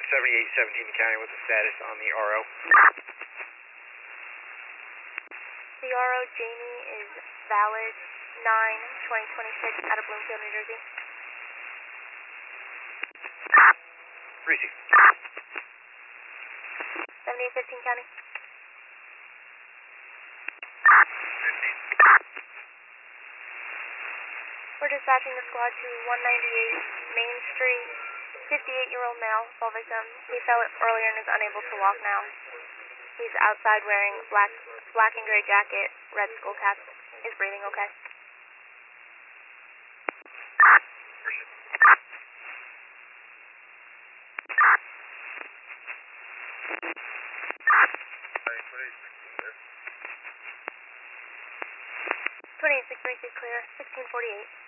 7817 County, what's the status on the RO? The RO Jamie is valid 9/2026 out of Bloomfield, New Jersey. Receive. 7815 County. We're dispatching the squad to 198 Main Street. 58-year-old male, fall victim. He fell earlier and is unable to walk now. He's outside wearing black and gray jacket, red skull cap. Is breathing okay? Clear. 28-636 clear. 1648.